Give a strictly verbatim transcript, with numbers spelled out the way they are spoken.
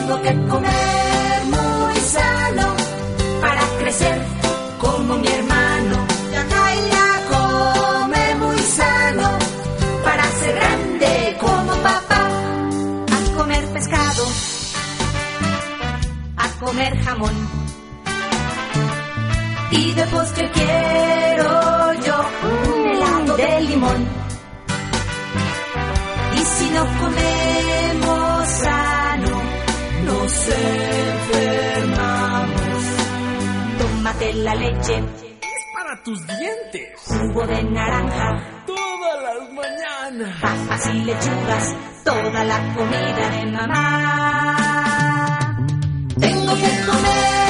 Tengo que comer muy sano para crecer como mi hermano. Yajaira, come muy sano para ser grande como papá. A comer pescado, a comer jamón, y de postre quiero yo un helado de limón. Y si no comemos sano, nos enfermamos. Tómate la leche, es para tus dientes. Jugo de naranja, todas las mañanas. Papas y lechugas, toda la comida de mamá. Tengo que comer